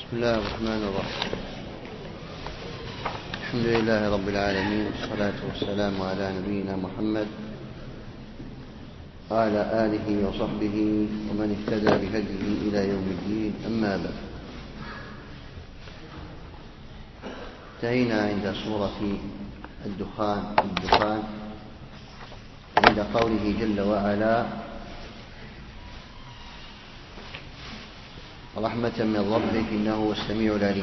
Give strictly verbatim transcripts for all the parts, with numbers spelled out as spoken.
بسم الله الرحمن الرحيم. الحمد لله رب العالمين، والصلاة والسلام على نبينا محمد وعلى آله وصحبه ومن اهتدى بهديه إلى يوم الدين. أما بعد، انتهينا عند سورة الدخان الدخان عند قوله جل وعلا: رحمة من ربك إنه هو السميع العليم،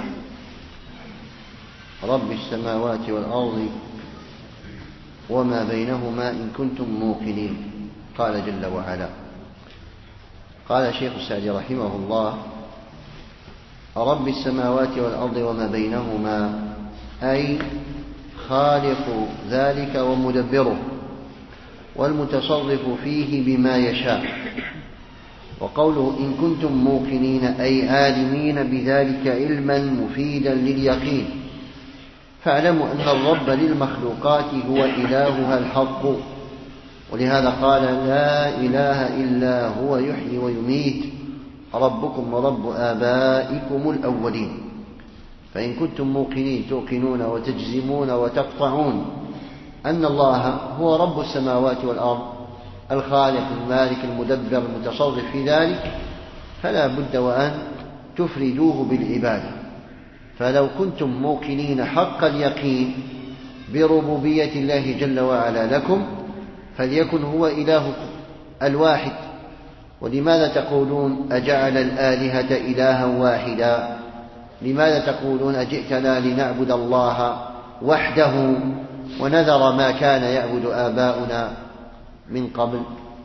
رب السماوات والأرض وما بينهما إن كنتم موقنين. قال جل وعلا، قال الشيخ السعدي رحمه الله: رب السماوات والأرض وما بينهما، أي خالق ذلك ومدبره والمتصرف فيه بما يشاء. وقوله إن كنتم موقنين أي عالمين بذلك علما مفيدا لليقين، فاعلموا أن الرب للمخلوقات هو إلهها الحق، ولهذا قال: لا إله إلا هو يحيي ويميت ربكم ورب آبائكم الأولين. فإن كنتم موقنين توقنون وتجزمون وتقطعون أن الله هو رب السماوات والأرض، الخالق المالك المدبر المتصرف في ذلك، فلا بد وأن تفردوه بالعبادة. فلو كنتم موقنين حق اليقين بربوبية الله جل وعلا لكم، فليكن هو إلهكم الواحد. ولماذا تقولون أجعل الآلهة إلها واحدا؟ لماذا تقولون أجئتنا لنعبد الله وحده ونذر ما كان يعبد آباؤنا من قبل؟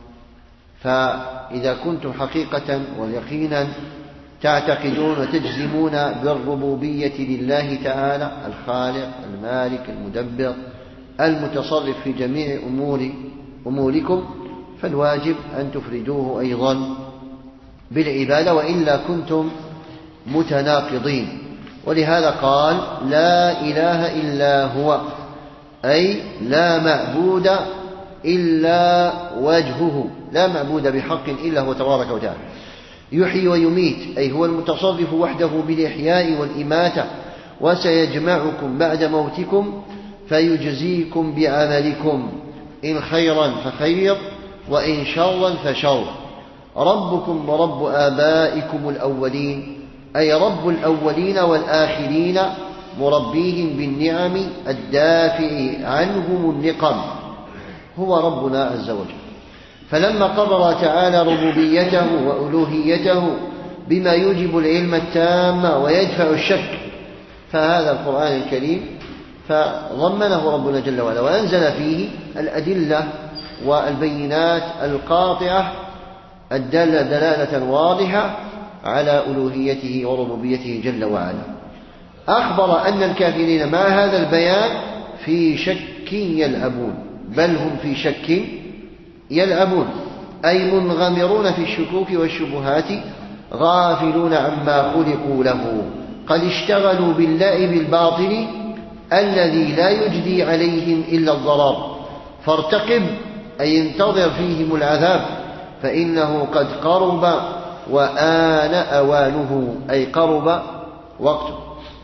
فإذا كنتم حقيقة ويقينا تعتقدون وتجزمون بالربوبية لله تعالى الخالق المالك المدبر المتصرف في جميع أمور أموركم، فالواجب أن تفردوه أيضا بالعبادة، وإلا كنتم متناقضين. ولهذا قال: لا إله إلا هو، أي لا معبود إلا وجهه، لا معبود بحق إلا هو تبارك وتعالى. يحيي ويميت، أي هو المتصرف وحده بالإحياء والإماتة، وسيجمعكم بعد موتكم فيجزيكم بعملكم، إن خيرا فخير وإن شرا فشر. ربكم ورب آبائكم الأولين، أي رب الأولين والآخرين، مربيهم بالنعم الدافع عنهم النقم، هو ربنا عز وجل. فلما قرر تعالى ربوبيته وألوهيته بما يوجب العلم التام ويدفع الشك، فهذا القرآن الكريم فضمنه ربنا جل وعلا وأنزل فيه الأدلة والبينات القاطعة الدالة دلالة واضحة على ألوهيته وربوبيته جل وعلا. أخبر أن الكافرين مع هذا البيان في شك يلعبون، بل هم في شك يلعبون، أي منغمرون في الشكوك والشبهات، غافلون عما خلقوا له، قد اشتغلوا باللعب الباطل الذي لا يجدي عليهم إلا الضرر. فارتقب، أي انتظر فيهم العذاب، فإنه قد قرب وآن أوانه، أي قرب وقته.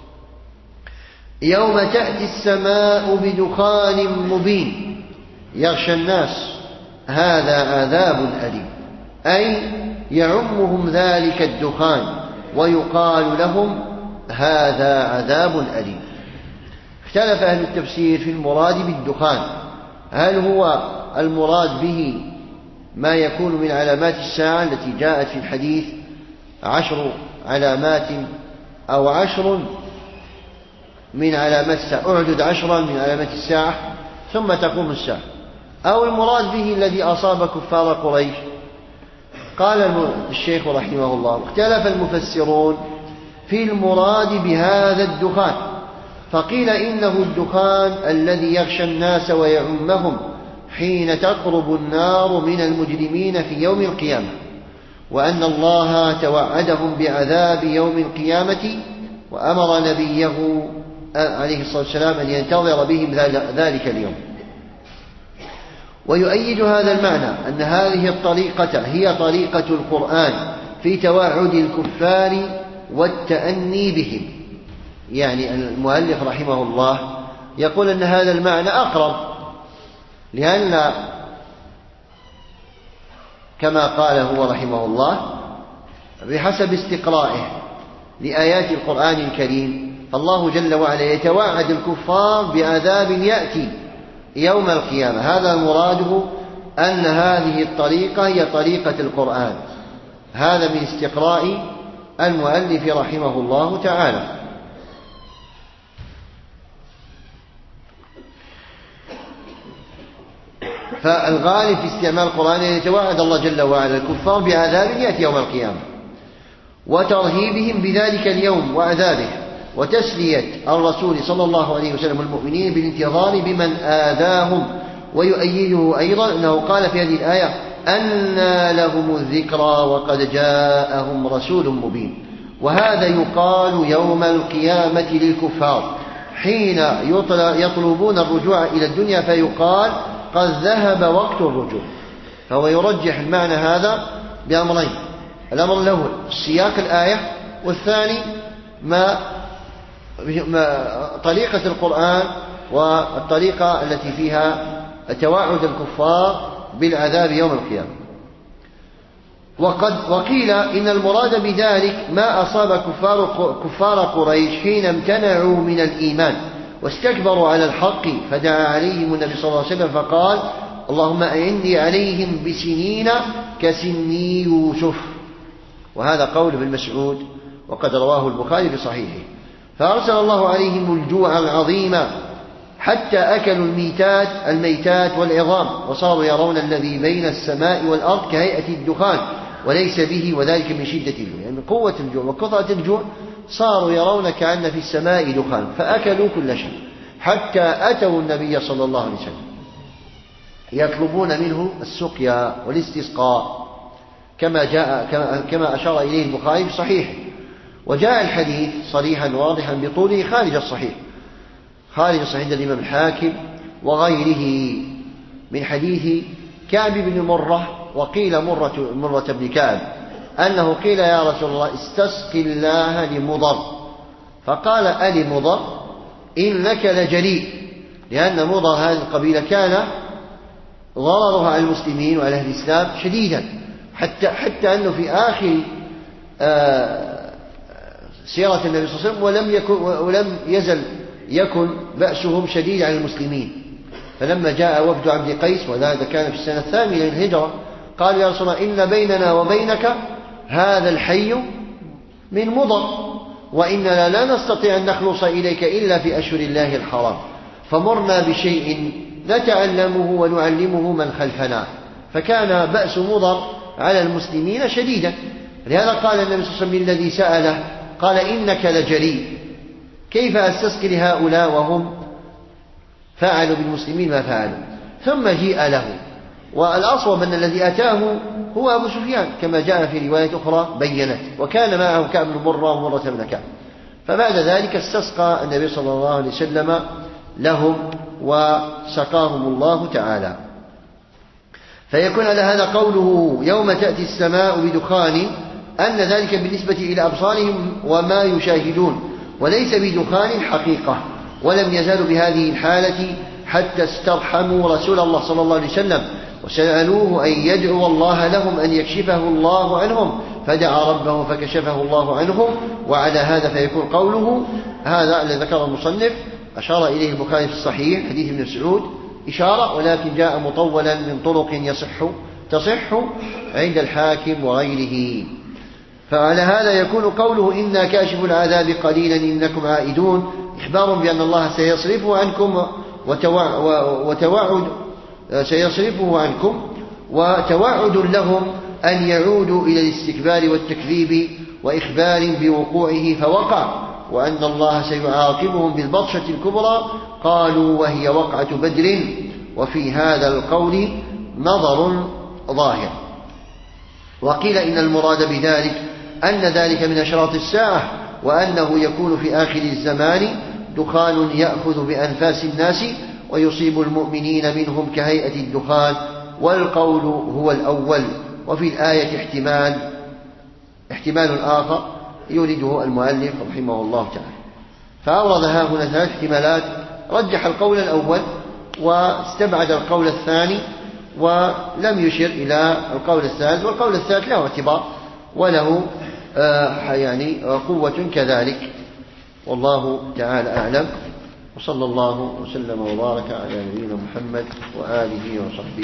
يوم تأتي السماء بدخان مبين يغشى الناس، هذا عذاب أليم، أي يعمهم ذلك الدخان ويقال لهم هذا عذاب أليم. اختلف أهل التفسير في المراد بالدخان، هل هو المراد به ما يكون من علامات الساعة التي جاءت في الحديث عشر علامات أو عشر من علامات الساعة، أعدد عشرا من علامات الساعة ثم تقوم الساعة، أو المراد به الذي أصاب كفار قريش؟ قال الشيخ رحمه الله: اختلف المفسرون في المراد بهذا الدخان، فقيل إنه الدخان الذي يغشى الناس ويعمهم حين تقرب النار من المجرمين في يوم القيامة، وأن الله توعدهم بعذاب يوم القيامة، وأمر نبيه عليه الصلاة والسلام أن ينتظر بهم ذلك اليوم. ويؤيد هذا المعنى أن هذه الطريقة هي طريقة القرآن في توعد الكفار والتأني بهم. يعني المؤلف رحمه الله يقول أن هذا المعنى أقرب، لأن كما قال هو رحمه الله بحسب استقرائه لآيات القرآن الكريم الله جل وعلا يتوعد الكفار بعذاب يأتي يوم القيامة. هذا مراده أن هذه الطريقة هي طريقة القرآن. هذا من استقراء المؤلف رحمه الله تعالى. فالغالب في استعمال القرآن يتوعد الله جل وعلا الكفار بعذاب يأتي يوم القيامة وترهيبهم بذلك اليوم وعذابه، وتسلية الرسول صلى الله عليه وسلم والمؤمنين بالانتظار بمن آذاهم. ويؤيده أيضا أنه قال في هذه الآية أنى لهم الذكرى وقد جاءهم رسول مبين. وهذا يقال يوم القيامة للكفار حين يطلبون الرجوع إلى الدنيا فيقال قد ذهب وقت الرجوع. فهو يرجح المعنى هذا بأمرين: الأمر الأول سياق الآية، والثاني ما طريقة القرآن والطريقة التي فيها توعد الكفار بالعذاب يوم القيامة. وقد وقيل إن المراد بذلك ما أصاب كفار, كفار قريش حين امتنعوا من الإيمان واستكبروا على الحق، فدعا عليهم النبي صلى الله عليه وسلم فقال اللهم أعني عليهم بسنين كسني يوسف. وهذا قول ابن مسعود وقد رواه البخاري في صحيحه. فأرسل الله عليهم الجوع العظيم حتى أكلوا الميتات الميتات والعظام، وصاروا يرون الذي بين السماء والأرض كهيئة الدخان وليس به، وذلك من شدة الجوع. يعني من قوة الجوع وكثرة الجوع صاروا يرون كأن في السماء دخان، فأكلوا كل شيء حتى أتوا النبي صلى الله عليه وسلم يطلبون منه السقيا والاستسقاء كما جاء كما أشار إليه البخاري في صحيحه. وجاء الحديث صريحا واضحا بطوله خارج الصحيح خارج الصحيح عند الإمام الحاكم وغيره من حديث كعب بن مرة. وقيل مرة, مرة بن كعب أنه قيل يا رسول الله استسقي الله لمضر، فقال ألي مضر إنك لجريء، لأن مضر هذه القبيلة كان ضررها على المسلمين وعلى أهل الإسلام شديدا، حتى, حتى أنه في آخر سيرة النبي صلى الله عليه وسلم ولم, يكن ولم يزل يكن بأسهم شديد على المسلمين. فلما جاء وفد عبد قيس وهذا كان في السنة الثامنة للهجرة قال يا رسول الله إن بيننا وبينك هذا الحي من مضر، وإننا لا نستطيع أن نخلص إليك إلا في أشهر الله الحرام، فمرنا بشيء نتعلمه ونعلمه من خلفنا. فكان بأس مضر على المسلمين شديدا. لهذا قال النبي صلى الله عليه وسلم للذي سأله قال إنك لجريء، كيف أستسقي لهؤلاء وهم فعلوا بالمسلمين ما فعلوا؟ ثم جيء له، والأصوب أن الذي أتاه هو أبو سفيان كما جاء في رواية أخرى بينت، وكان معه كعب بن مرة ومرة بن كعب. فبعد ذلك استسقى النبي صلى الله عليه وسلم لهم وسقاهم الله تعالى. فيكون على هذا قوله يوم تأتي السماء بدخان أن ذلك بالنسبة إلى أبصارهم وما يشاهدون، وليس بدخان حقيقة. ولم يزالوا بهذه الحالة حتى استرحموا رسول الله صلى الله عليه وسلم وسألوه أن يدعو الله لهم أن يكشفه الله عنهم، فدعا ربه فكشفه الله عنهم. وعلى هذا فيكون قوله هذا الذي ذكر المصنف أشار إليه البخاري في الصحيح حديث ابن مسعود إشارة، ولكن جاء مطولا من طرق يصح تصح عند الحاكم وغيره. فعلى هذا يكون قوله إنا كاشف العذاب قليلا إنكم عائدون إخبار بأن الله سيصرفه عنكم وتوعد سيصرفه عنكم وتوعد لهم أن يعودوا إلى الاستكبار والتكذيب وإخبار بوقوعه فوقع، وأن الله سيعاقبهم بالبطشة الكبرى. قالوا وهي وقعة بدر. وفي هذا القول نظر ظاهر. وقيل إن المراد بذلك أن ذلك من أشراط الساعة، وأنه يكون في آخر الزمان دخان يأخذ بأنفاس الناس ويصيب المؤمنين منهم كهيئة الدخان، والقول هو الأول. وفي الآية احتمال احتمال آخر يورده المؤلف رحمه الله تعالى. فأورد ها هنا ثلاث احتمالات، رجح القول الأول واستبعد القول الثاني ولم يشر إلى القول الثالث، والقول الثالث له اعتبار وله آه يعني قوة كذلك، والله تعالى أعلم. وصلى الله وسلم وبارك على نبينا محمد وآله وصحبه.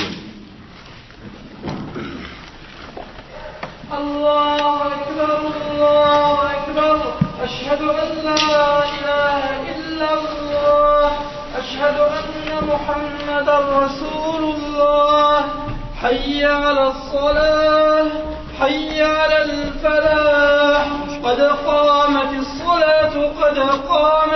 الله أكبر الله أكبر، أشهد أن لا إله إلا الله، أشهد أن محمدا رسول الله. حي على الصلاة حي على الفلاح، قد قامت الصلاة قد قامت